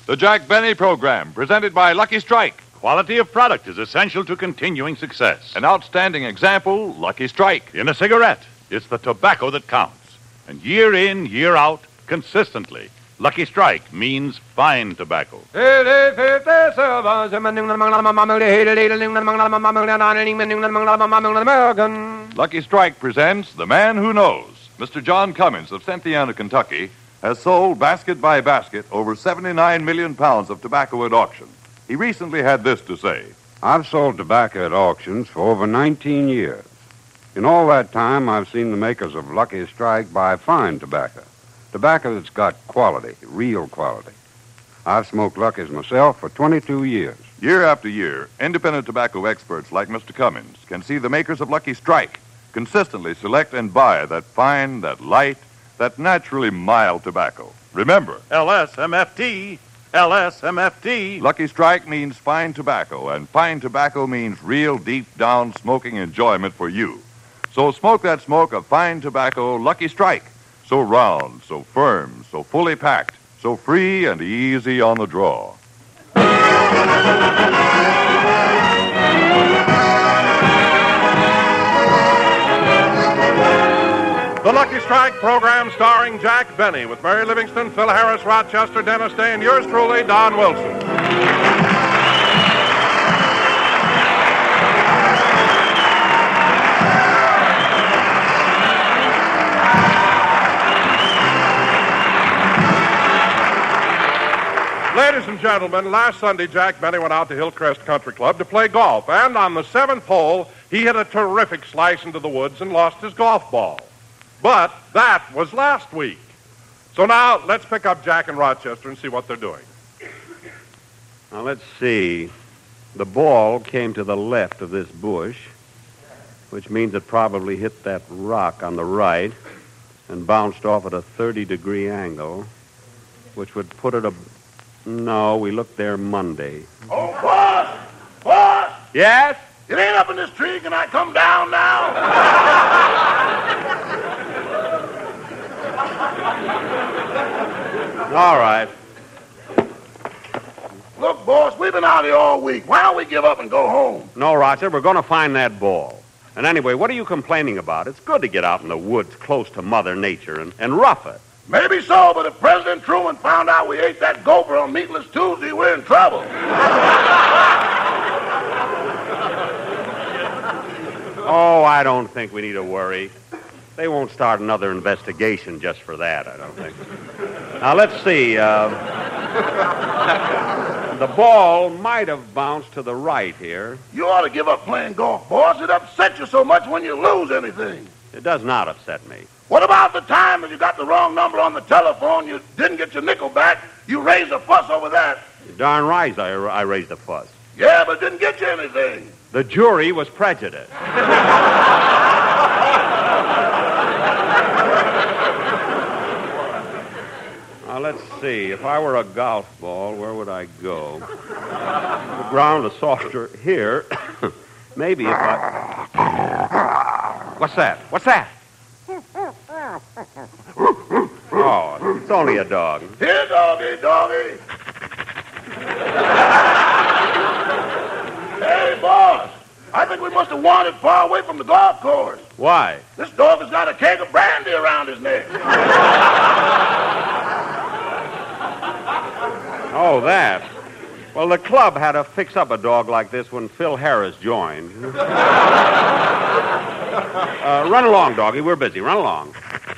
The Jack Benny Program, presented by Lucky Strike. Quality of product is essential to continuing success. An outstanding example, Lucky Strike. In a cigarette, it's the tobacco that counts. And year in, year out, consistently, Lucky Strike means fine tobacco. Lucky Strike presents The Man Who Knows. Mr. John Cummins of Cynthiana, Kentucky, has sold basket by basket over 79 million pounds of tobacco at auction. He recently had this to say. I've sold tobacco at auctions for over 19 years. In all that time, I've seen the makers of Lucky Strike buy fine tobacco. Tobacco that's got quality, real quality. I've smoked Lucky's myself for 22 years. Year after year, independent tobacco experts like Mr. Cummins can see the makers of Lucky Strike consistently select and buy that fine, that light, that naturally mild tobacco. Remember, LSMFT. LSMFT. Lucky Strike means fine tobacco, and fine tobacco means real deep-down smoking enjoyment for you. So smoke that smoke of fine tobacco, Lucky Strike. So round, so firm, so fully packed, so free and easy on the draw. The Lucky Strike program starring Jack Benny with Mary Livingston, Phil Harris, Rochester, Dennis Day, and yours truly, Don Wilson. Ladies and gentlemen, last Sunday, Jack Benny went out to Hillcrest Country Club to play golf, and on the seventh hole, he hit a terrific slice into the woods and lost his golf ball. But that was last week. So now, let's pick up Jack in Rochester and see what they're doing. Now, let's see. The ball came to the left of this bush, which means it probably hit that rock on the right and bounced off at a 30-degree angle, which would put it No, we looked there Monday. Oh, boss! Boss! Yes? It ain't up in this tree. Can I come down now? All right. Look, boss, we've been out here all week. Why don't we give up and go home? No, Roger, we're going to find that ball. And anyway, what are you complaining about? It's good to get out in the woods close to Mother Nature and rough it. Maybe so, but if President Truman found out we ate that gopher on Meatless Tuesday, we're in trouble. Oh, I don't think we need to worry. They won't start another investigation just for that, I don't think. Now, let's see. The ball might have bounced to the right here. You ought to give up playing golf, boss. It upsets you so much when you lose anything. It does not upset me. What about the time that you got the wrong number on the telephone, you didn't get your nickel back, you raised a fuss over that? You're darn right I raised a fuss. Yeah, but it didn't get you anything. The jury was prejudiced. Now, let's see. If I were a golf ball, where would I go? The ground is softer here. Maybe if I... What's that? What's that? Oh, it's only a dog. Here, doggy, doggy. Hey, boss. I think we must have wandered far away from the golf course. Why? This dog has got a keg of brandy around his neck. Oh, that. Well, the club had to fix up a dog like this when Phil Harris joined. Run along, doggy. We're busy. Run along.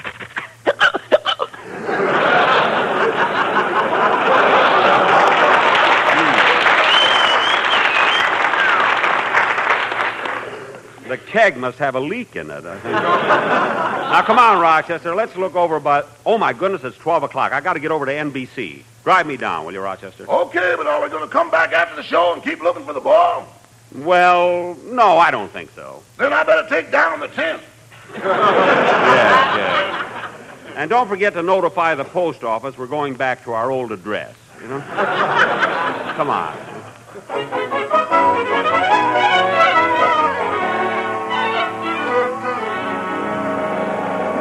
The keg must have a leak in it, I think. Now, come on, Rochester. Let's look over by... Oh, my goodness, it's 12 o'clock. I got to get over to NBC. Drive me down, will you, Rochester? Okay, but are we going to come back after the show and keep looking for the ball? Well, no, I don't think so. Then I better take down the tent. Yeah. And don't forget to notify the post office we're going back to our old address, you know? Come on.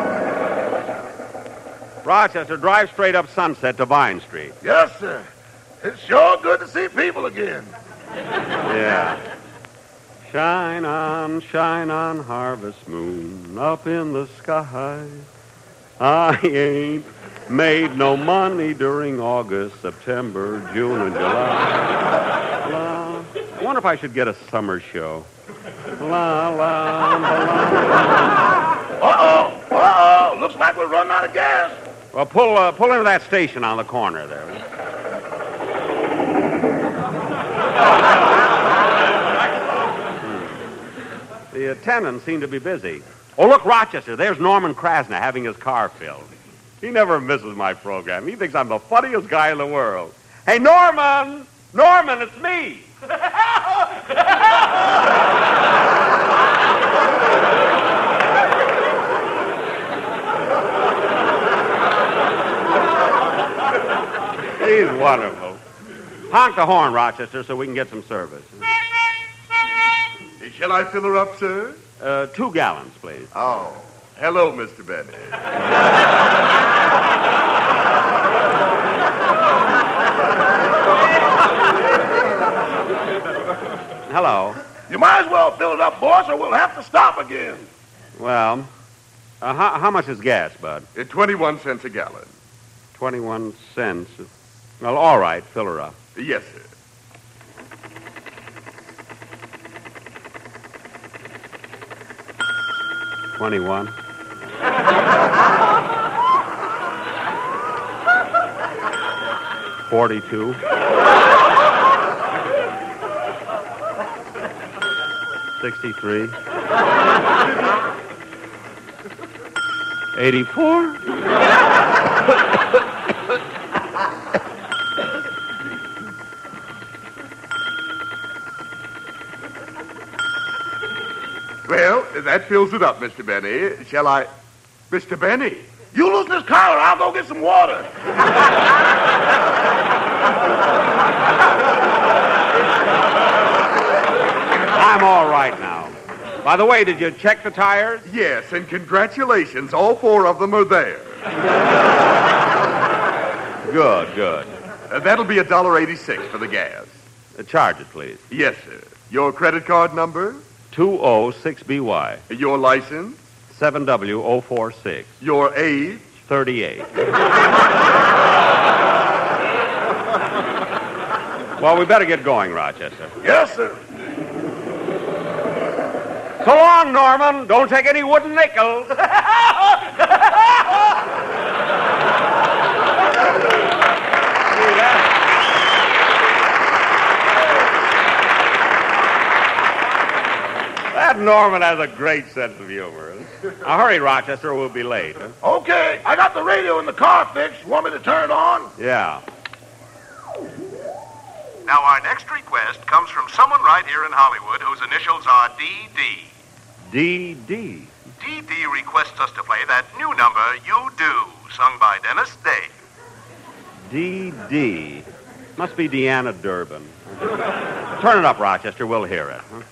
Rochester, drive straight up Sunset to Vine Street. Yes, sir. It's sure good to see people again. Yeah. Shine on, harvest moon, up in the sky. I ain't made no money during August, September, June, and July. La. I wonder if I should get a summer show. La, la, la, la. Uh-oh. Looks like we're running out of gas. Well, pull into that station on the corner there. The attendants seem to be busy. Oh, look, Rochester. There's Norman Krasner having his car filled. He never misses my program. He thinks I'm the funniest guy in the world. Hey, Norman! Norman, it's me! He's wonderful. Honk the horn, Rochester, so we can get some service. Shall I fill her up, sir? 2 gallons, please. Oh, hello, Mr. Benny. Hello. You might as well fill it up, boss, or we'll have to stop again. Well, how much is gas, Bud? 21 cents a gallon. 21 cents. Well, all right, fill her up. Yes, sir. $21. $42. $63. $84. Well, that fills it up, Mr. Benny. Shall I... Mr. Benny? You loosen this collar, I'll go get some water. I'm all right now. By the way, did you check the tires? Yes, and congratulations. All 4 of them are there. Good. That'll be $1.86 for the gas. Charge it, please. Yes, sir. Your credit card number? 206BY. Your license? 7W046. Your age? 38. Well, we better get going, Rochester. Yes, sir. So long, Norman. Don't take any wooden nickels. That Norman has a great sense of humor. Now, hurry, Rochester, or we'll be late. Huh? Okay, I got the radio in the car fixed. Want me to turn it on? Yeah. Now, our next request comes from someone right here in Hollywood whose initials are D.D. D.D. D.D. requests us to play that new number, You Do, sung by Dennis Day. D.D. Must be Deanna Durbin. Turn it up, Rochester. We'll hear it. Huh?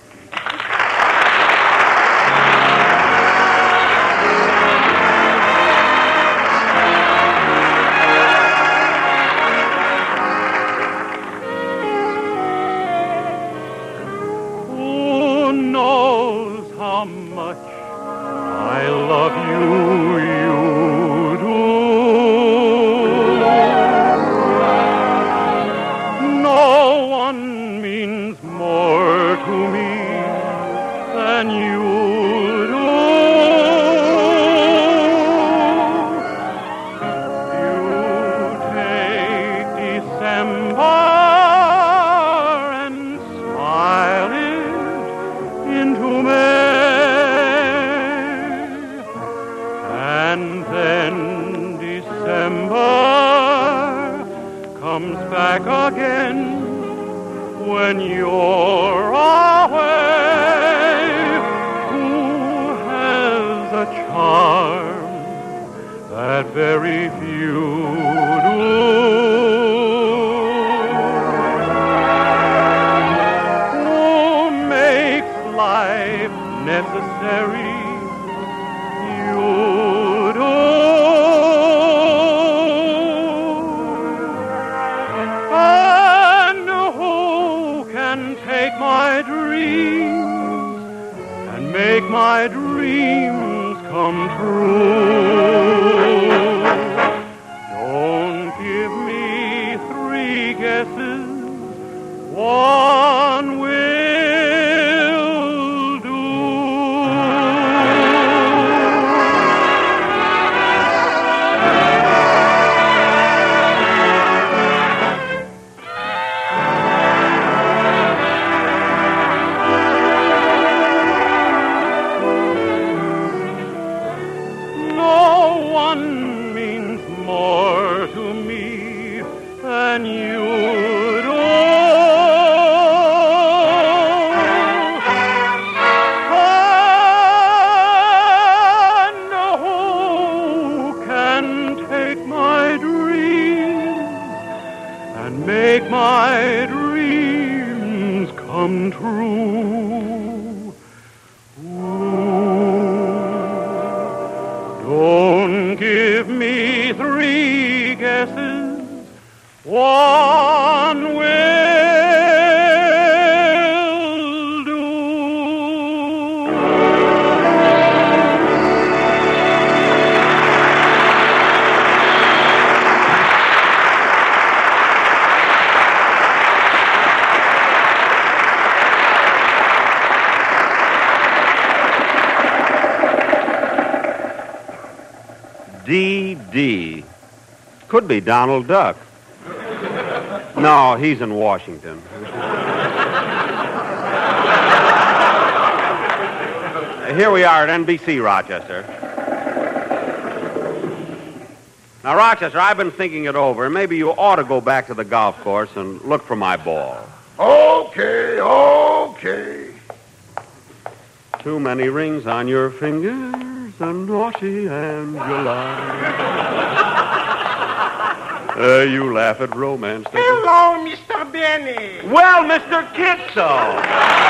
Ah! my dreams and make my dreams come true. Don't give me three guesses, one will do. No one means more to me than you do. And who can take my dreams and make my dreams come true? Don't give me three guesses, one will do. D.D. Could be Donald Duck. No, he's in Washington. Here we are at NBC, Rochester. Now, Rochester, I've been thinking it over, and maybe you ought to go back to the golf course and look for my ball. Okay, okay. Too many rings on your fingers, a naughty Angela. You laugh at romance. Hello, Mr. Benny. Well, Mr. Kitzel.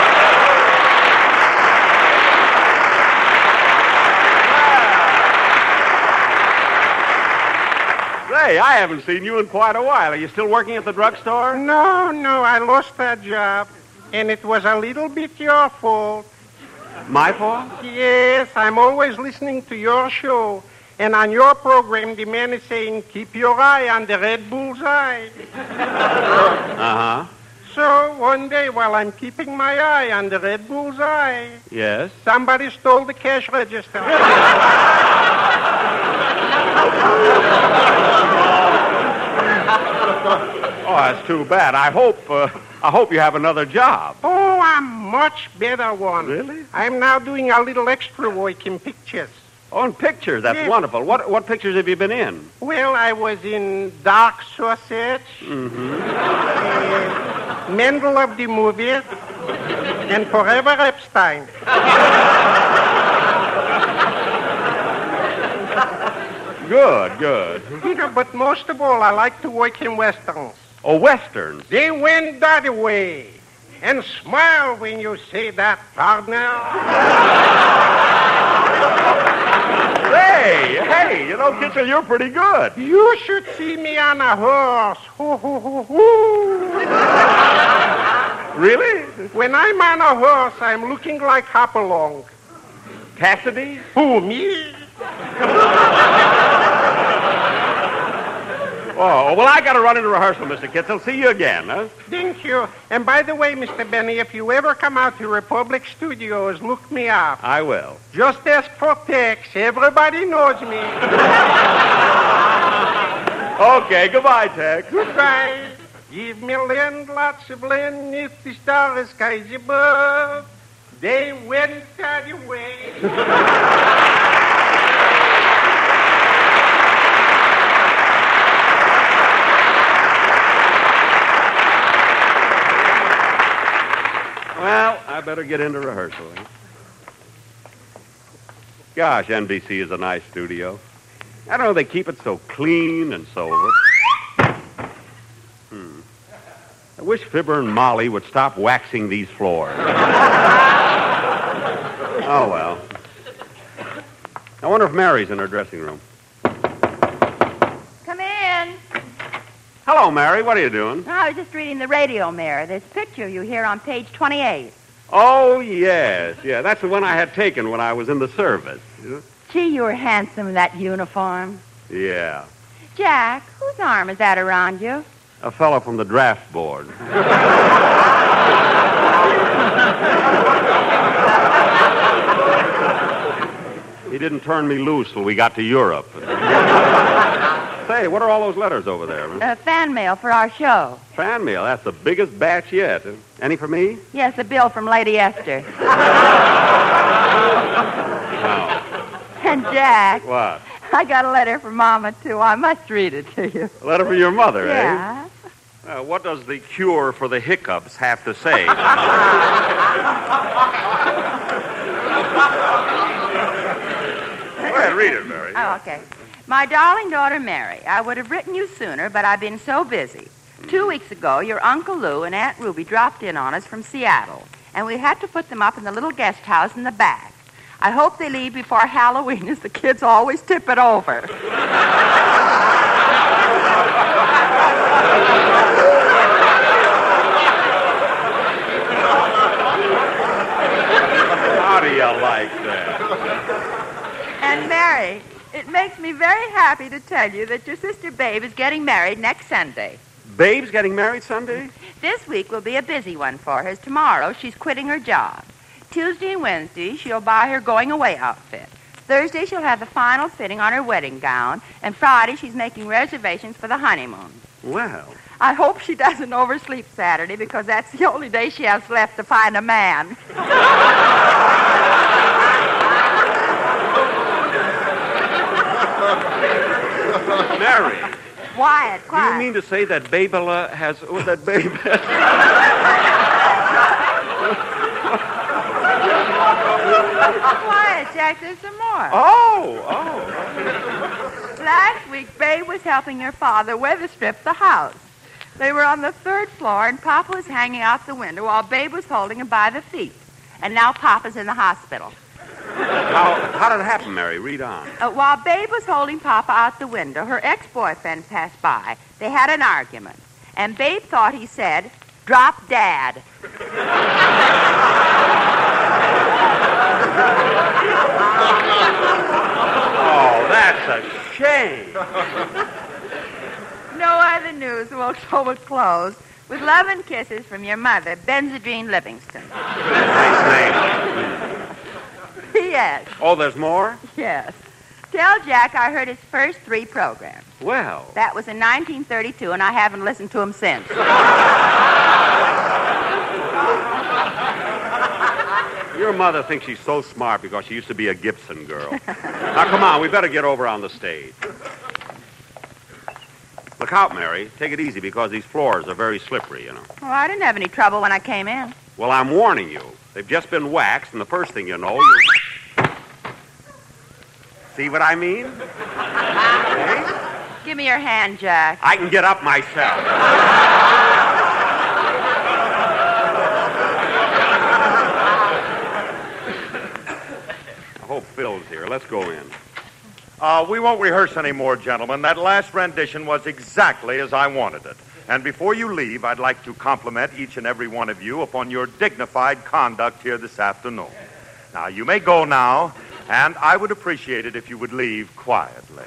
Say, I haven't seen you in quite a while. Are you still working at the drugstore? No, I lost that job. And it was a little bit your fault. My fault? Yes, I'm always listening to your show. And on your program, the man is saying, keep your eye on the red bull's eye. Uh-huh. So one day, while I'm keeping my eye on the red bull's eye, Yes? somebody stole the cash register. Oh, that's too bad. I hope you have another job. Oh, a much better one. Really? I'm now doing a little extra work in pictures. Oh, in pictures. That's Yes. wonderful. What pictures have you been in? Well, I was in Dark Sausage, Mendel of the Movies, and Forever Epstein. Good. But most of all, I like to work in Westerns. Oh, Westerns. They went that way. And smile when you say that, partner. Hey, you know, Kitzel, you're pretty good. You should see me on a horse. Hoo, hoo, hoo, hoo. Really? When I'm on a horse, I'm looking like Hopalong. Cassidy? Who, me? Oh, well, I got to run into rehearsal, Mr. Kitzel. See you again, huh? Thank you. And by the way, Mr. Benny, if you ever come out to Republic Studios, look me up. I will. Just ask for Tex. Everybody knows me. Okay, goodbye, Tex. Goodbye. Give me land, lots of land, if the stars skies above. They went that way. Well, I better get into rehearsal. Eh? Gosh, NBC is a nice studio. I don't know, they keep it so clean and so... I wish Fibber and Molly would stop waxing these floors. Oh, well. I wonder if Mary's in her dressing room. Come in. Hello, Mary. What are you doing? I was just reading the radio mirror. This picture you hear on page 28. Oh, yes. Yeah, that's the one I had taken when I was in the service. Gee, you were handsome in that uniform. Yeah. Jack, whose arm is that around you? A fellow from the draft board. He didn't turn me loose till we got to Europe. Say, what are all those letters over there? Fan mail for our show. Fan mail? That's the biggest batch yet. Any for me? Yes, a bill from Lady Esther. And Jack. What? I got a letter from Mama, too. I must read it to you. A letter from your mother, yeah. What does the cure for the hiccups have to say? Go ahead, read it, Mary. Oh, okay. My darling daughter, Mary, I would have written you sooner, but I've been so busy. 2 weeks ago, your Uncle Lou and Aunt Ruby dropped in on us from Seattle, and we had to put them up in the little guest house in the back. I hope they leave before Halloween, as the kids always tip it over. How do you like that? And Mary, it makes me very happy to tell you that your sister Babe is getting married next Sunday. Babe's getting married Sunday? This week will be a busy one for her. Tomorrow, she's quitting her job. Tuesday and Wednesday, she'll buy her going-away outfit. Thursday, she'll have the final fitting on her wedding gown. And Friday, she's making reservations for the honeymoon. Well. I hope she doesn't oversleep Saturday, because that's the only day she has left to find a man. Mary. Quiet. Do you mean to say that Babela has... Oh, that Babe... Quiet, Jack. There's some more. Oh. Last week, Babe was helping your father weather strip the house. They were on the 3rd floor, and Papa was hanging out the window while Babe was holding him by the feet. And now Papa's in the hospital. How did it happen, Mary? Read on. While Babe was holding Papa out the window, her ex-boyfriend passed by. They had an argument. And Babe thought he said, "Drop Dad." Oh, that's a shame. No other news. We'll close with love and kisses from your mother, Benzedrine Livingston. Nice name. Yes. Oh, there's more? Yes. Tell Jack I heard his first 3 programs. Well. That was in 1932, and I haven't listened to him since. Your mother thinks she's so smart because she used to be a Gibson girl. Now, come on, we better get over on the stage. Look out, Mary. Take it easy because these floors are very slippery, you know. Well, I didn't have any trouble when I came in. Well, I'm warning you. They've just been waxed, and the first thing you know, you... See what I mean? Okay? Give me your hand, Jack. I can get up myself. I hope Phil's here. Let's go in. We won't rehearse anymore, gentlemen. That last rendition was exactly as I wanted it. And before you leave, I'd like to compliment each and every one of you upon your dignified conduct here this afternoon. Now, you may go now, and I would appreciate it if you would leave quietly.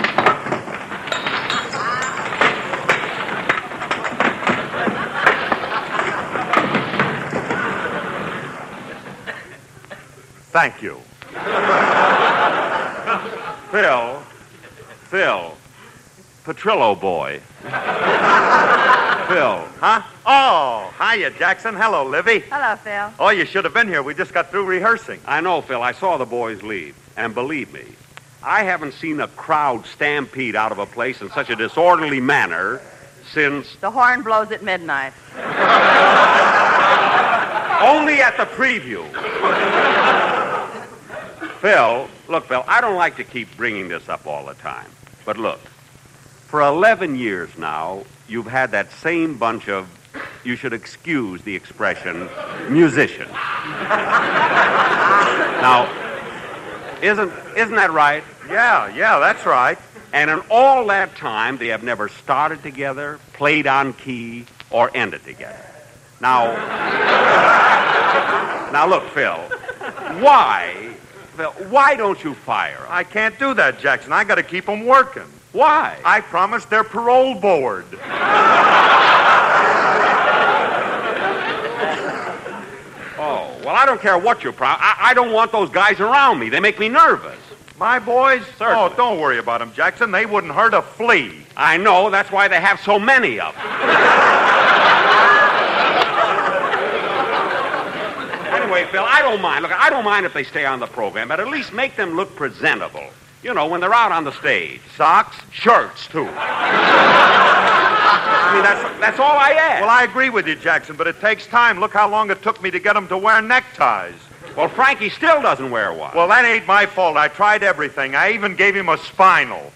Thank you. Phil. Petrillo boy. Phil. Huh? Oh, hiya, Jackson. Hello, Livy. Hello, Phil. Oh, you should have been here. We just got through rehearsing. I know, Phil. I saw the boys leave. And believe me, I haven't seen a crowd stampede out of a place in such a disorderly manner since... The horn blows at midnight. Only at the preview. Phil, I don't like to keep bringing this up all the time. But look, for 11 years now, you've had that same bunch of, you should excuse the expression, musicians. Now, Isn't that right? Yeah, that's right. And in all that time, they have never started together, played on key, or ended together. Now, look, Phil, why don't you fire them? I can't do that, Jackson. I got to keep them working. Why? I promised their parole board. Oh, well, I don't care what you promise. I don't want those guys around me. They make me nervous. My boys? Certainly. Oh, don't worry about them, Jackson. They wouldn't hurt a flea. I know. That's why they have so many of them. Anyway, Phil, I don't mind. Look, I don't mind if they stay on the program, but at least make them look presentable. You know, when they're out on the stage. Socks, shirts, too. I mean, that's all I ask. Well, I agree with you, Jackson, but it takes time. Look how long it took me to get them to wear neckties. Well, Frankie still doesn't wear one. Well, that ain't my fault. I tried everything. I even gave him a spinal.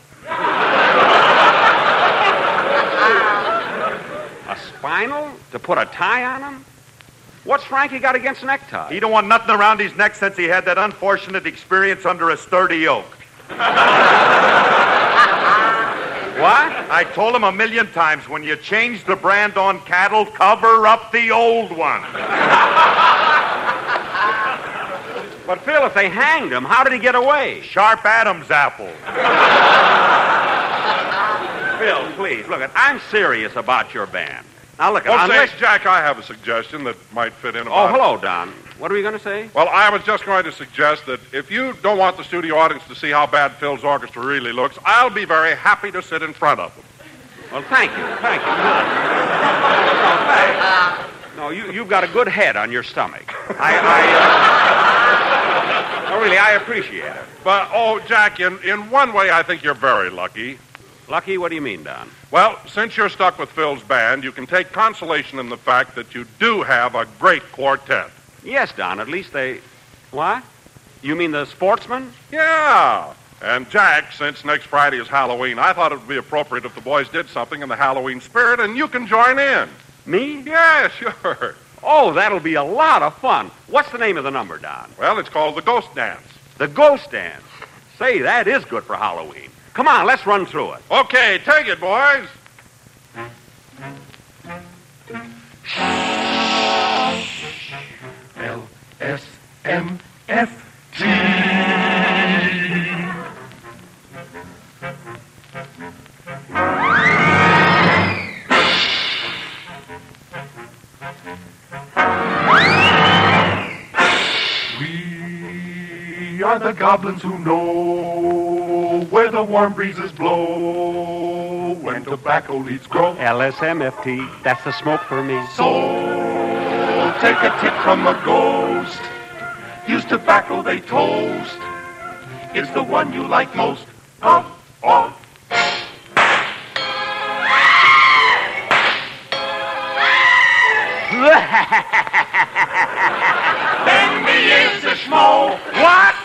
A spinal? To put a tie on him? What's Frankie got against neckties? He don't want nothing around his neck since he had that unfortunate experience under a sturdy oak. What? I told him 1,000,000 times, when you change the brand on cattle, cover up the old one. But, Phil, if they hanged him, how did he get away? Sharp Adam's apple. Phil, please, look, I'm serious about your band. Now, look, Well, unless... say, Jack, I have a suggestion that might fit in Oh, about... hello, Don. What are you going to say? Well, I was just going to suggest that if you don't want the studio audience to see how bad Phil's orchestra really looks, I'll be very happy to sit in front of them. Well, thank you. No, you've got a good head on your stomach. Really, I appreciate it. But, oh, Jack, in one way, I think you're very lucky. Lucky? What do you mean, Don? Well, since you're stuck with Phil's band, you can take consolation in the fact that you do have a great quartet. Yes, Don, at least they... What? You mean the sportsmen? Yeah. And, Jack, since next Friday is Halloween, I thought it would be appropriate if the boys did something in the Halloween spirit, and you can join in. Me? Yeah, sure. Oh, that'll be a lot of fun. What's the name of the number, Don? Well, it's called the Ghost Dance. The Ghost Dance. Say, that is good for Halloween. Come on, let's run through it. Okay, take it, boys. L-S-M-F-T. We are the goblins who know where the warm breezes blow, when tobacco leaves grow. LSMFT, that's the smoke for me. So take a tip from a ghost. Use tobacco they toast. It's the one you like most. Oh, oh. Lend me is the schmo. What?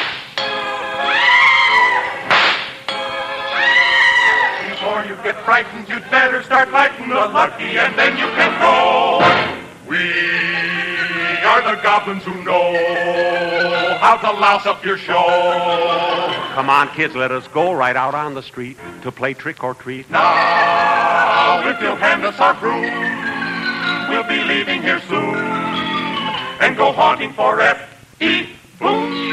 Before you get frightened, you'd better start lighting the lucky, and then you can go. We are the goblins who know how to louse up your show. Come on, kids, let us go right out on the street to play trick or treat. Now, if you'll hand us our broom, we'll be leaving here soon and go haunting for F.E. Boom.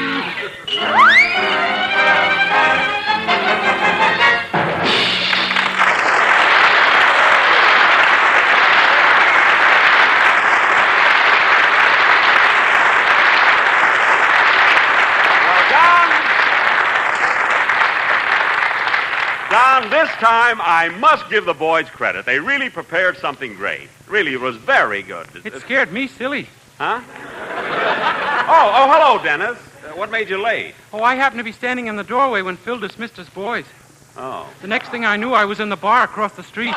Don, this time I must give the boys credit. They really prepared something great. Really, it was very good. It scared me silly. Huh? Oh, hello, Dennis. What made you late? Oh, I happened to be standing in the doorway when Phil dismissed his boys. Oh. The next thing I knew, I was in the bar across the street.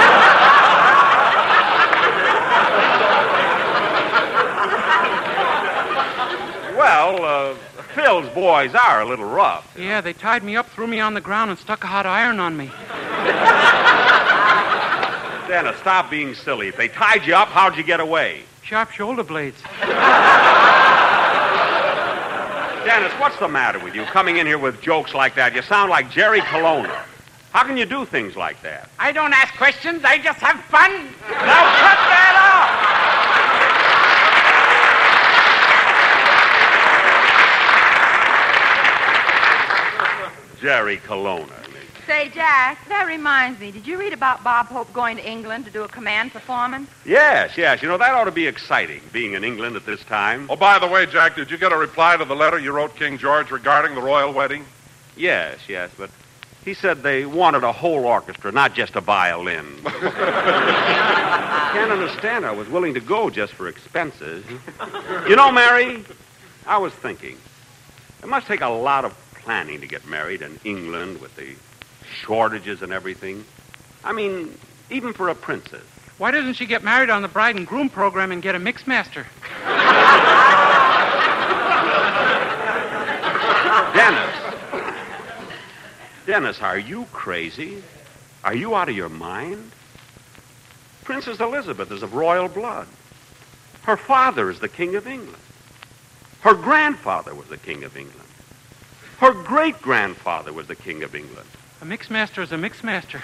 Well, Phil's boys are a little rough. Yeah, they tied me up, threw me on the ground, and stuck a hot iron on me. Dennis, stop being silly. If they tied you up, how'd you get away? Sharp shoulder blades. Dennis, Dennis, what's the matter with you coming in here with jokes like that? You sound like Jerry Colonna. How can you do things like that? I don't ask questions. I just have fun. Now cut that out! Jerry Colonna. Say, Jack, that reminds me. Did you read about Bob Hope going to England to do a command performance? Yes. You know, that ought to be exciting, being in England at this time. Oh, by the way, Jack, did you get a reply to the letter you wrote King George regarding the royal wedding? Yes, but he said they wanted a whole orchestra, not just a violin. I can't understand. I was willing to go just for expenses. You know, Mary, I was thinking, it must take a lot of planning to get married in England with the shortages and everything. I mean, even for a princess. Why doesn't she get married on the bride and groom program and get a mix master? Dennis, are you crazy? Are you out of your mind? Princess Elizabeth is of royal blood. Her father is the King of England. Her grandfather was the King of England. Her great-grandfather was the King of England. A mix master is a mix master.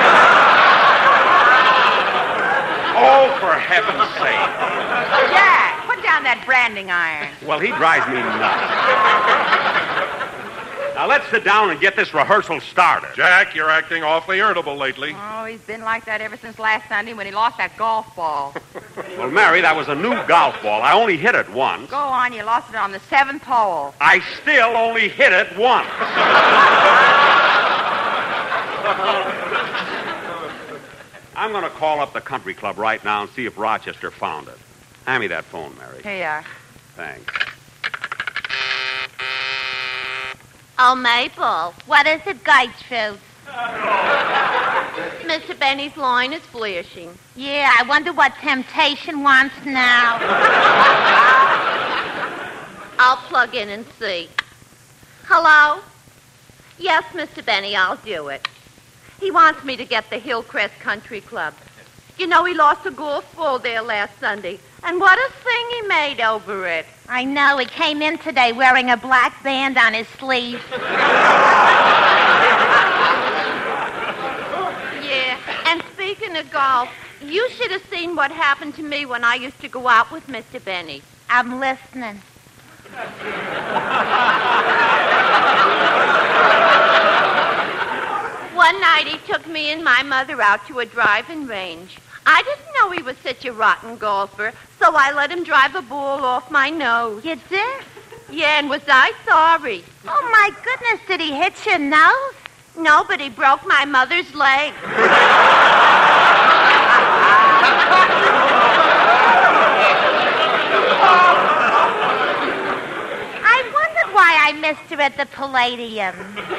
Oh, for heaven's sake. Jack, put down that branding iron. Well, he drives me nuts. Now, let's sit down and get this rehearsal started. Jack, you're acting awfully irritable lately. Oh, he's been like that ever since last Sunday when he lost that golf ball. Well, Mary, that was a new golf ball. I only hit it once. Go on, you lost it on the 7th hole. I still only hit it once. I'm going to call up the country club right now and see if Rochester found it. Hand me that phone, Mary. Here you are. Thanks. Oh, Mabel, what is it, Gertrude? Mr. Benny's line is flashing. Yeah, I wonder what Temptation wants now. I'll plug in and see. Hello? Yes, Mr. Benny, I'll do it. He wants me to get the Hillcrest Country Club. You know, he lost a golf ball there last Sunday. And what a thing he made over it. I know. He came in today wearing a black band on his sleeve. Yeah, and speaking of golf, you should have seen what happened to me when I used to go out with Mr. Benny. I'm listening. One night he took me and my mother out to a driving range. I didn't know he was such a rotten golfer, so I let him drive a ball off my nose. You did? Yeah, and was I sorry? Oh, my goodness, did he hit your nose? No, but he broke my mother's leg. I wondered why I missed her at the Palladium.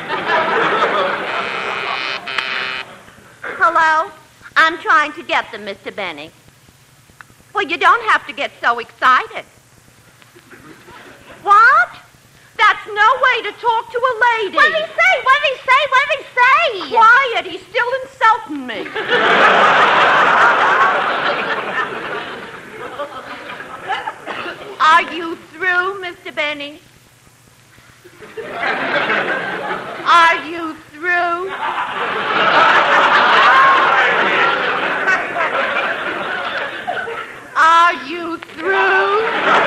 Hello? I'm trying to get them, Mr. Benny. Well, you don't have to get so excited. What? That's no way to talk to a lady. What did he say? What did he say? What did he say? Quiet. He's still insulting me. Are you through, Mr. Benny? Are you through? Are you through?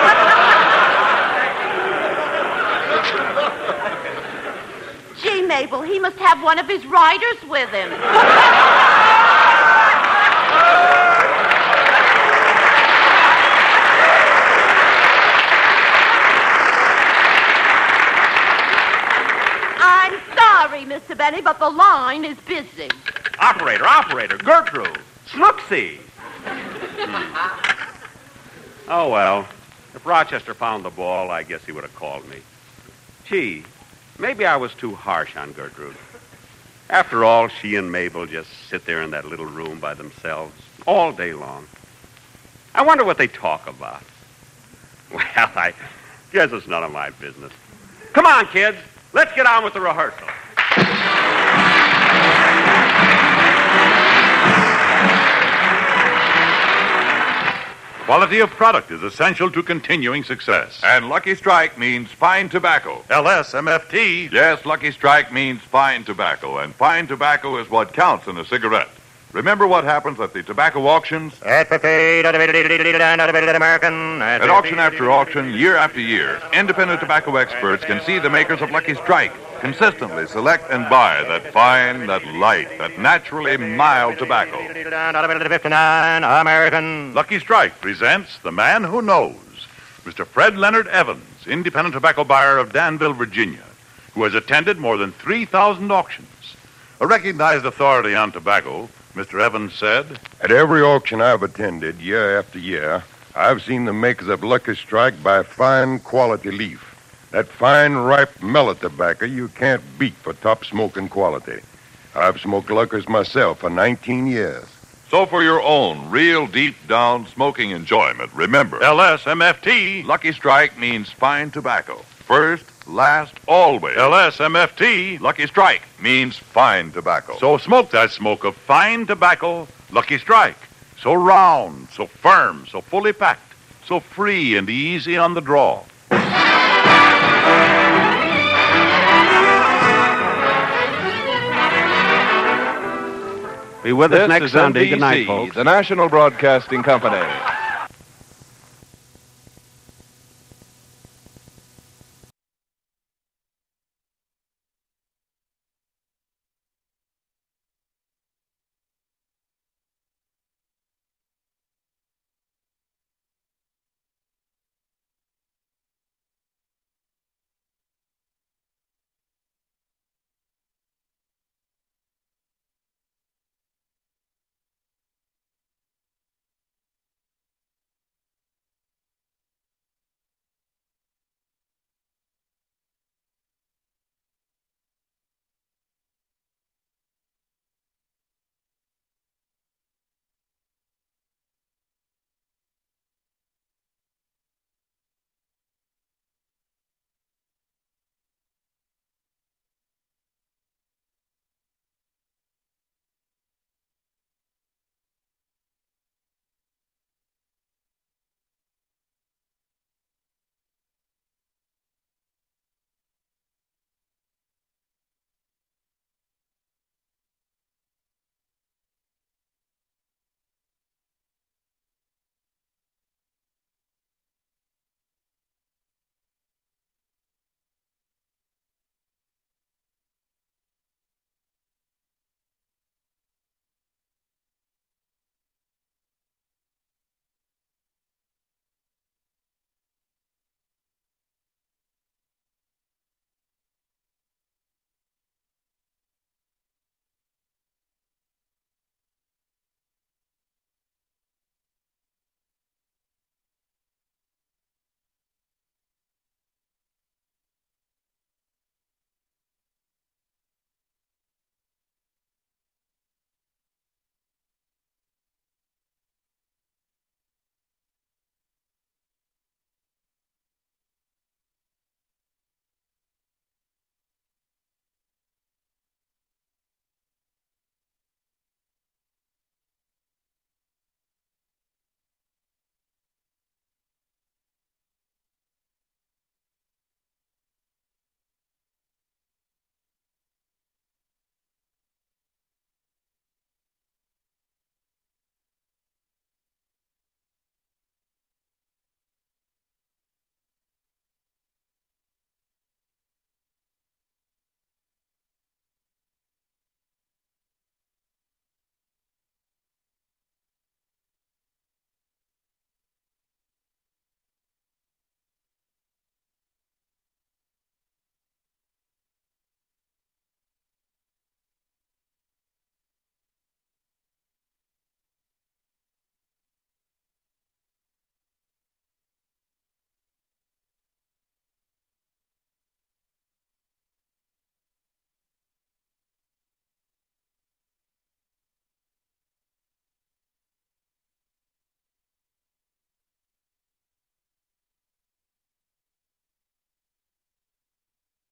Gee, Mabel, he must have one of his riders with him. I'm sorry, Mr. Benny, but the line is busy. Operator, Gertrude, Snooksy. Oh, well, if Rochester found the ball, I guess he would have called me. Gee, maybe I was too harsh on Gertrude. After all, she and Mabel just sit there in that little room by themselves all day long. I wonder what they talk about. Well, I guess it's none of my business. Come on, kids. Let's get on with the rehearsal. Quality of product is essential to continuing success. And Lucky Strike means fine tobacco. LSMFT. Yes, Lucky Strike means fine tobacco, and fine tobacco is what counts in a cigarette. Remember what happens at the tobacco auctions? At auction after auction, year after year, independent tobacco experts can see the makers of Lucky Strike consistently select and buy that fine, that light, that naturally mild tobacco. Lucky Strike presents The Man Who Knows, Mr. Fred Leonard Evans, independent tobacco buyer of Danville, Virginia, who has attended more than 3,000 auctions. A recognized authority on tobacco, Mr. Evans said, "At every auction I've attended, year after year, I've seen the makers of Lucky Strike buy fine quality leaf. That fine, ripe mellow tobacco you can't beat for top smoking quality. I've smoked Lucky's myself for 19 years. So for your own real deep-down smoking enjoyment, remember, LSMFT. Lucky Strike means fine tobacco. First, last, always. LSMFT. Lucky Strike means fine tobacco. So smoke that smoke of fine tobacco, Lucky Strike. So round, so firm, so fully packed, so free and easy on the draw. Be with us next is Sunday. NBC, Good night, folks. The National Broadcasting Company.